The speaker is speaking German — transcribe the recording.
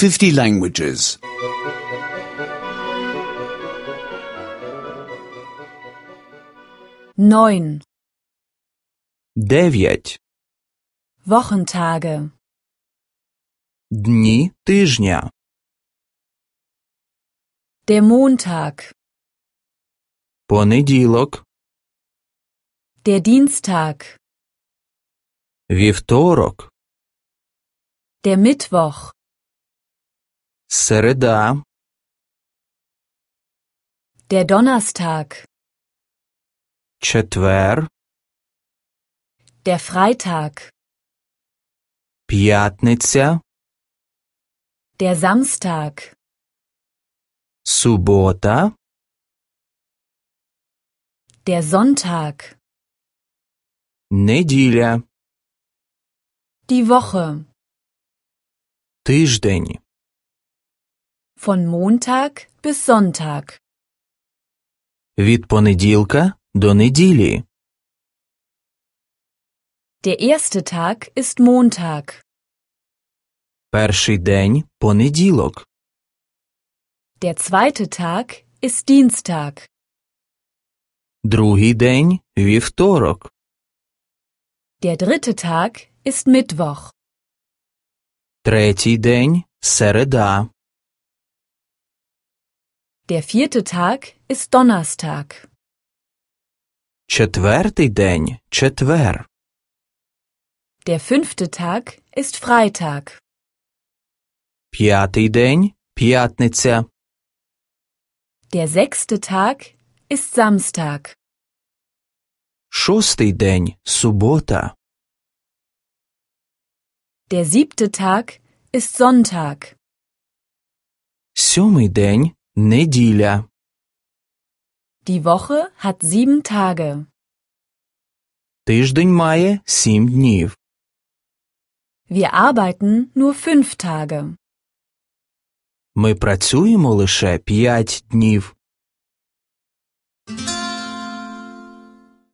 50 languages. 9. 9. Wochentage. Дні тижня. Der Montag. Понеділок. Der Dienstag. Вівторок. Der Mittwoch. Середа. Der Donnerstag. Четвер. Der Freitag. П'ятниця. Der Samstag. Субота. Der Sonntag. Неділя. Die Woche. Тиждень. Von Montag bis Sonntag. Від понеділка до неділі. Der erste Tag ist Montag. Перший день – понеділок. Der zweite Tag ist Dienstag. Другий день – вівторок. Der dritte Tag ist Mittwoch. Третій день – середа. Der vierte Tag ist Donnerstag. Четвертий день – четвер. Der fünfte Tag ist Freitag. П'ятий день – п'ятниця. Der sechste Tag ist Samstag. Шостий день – субота. Der siebte Tag ist Sonntag. Сьомий день – неділя. Die Woche hat 7 Tage. Тиждень має 7 днів. Wir arbeiten nur 5 Tage. Ми працюємо лише 5 днів.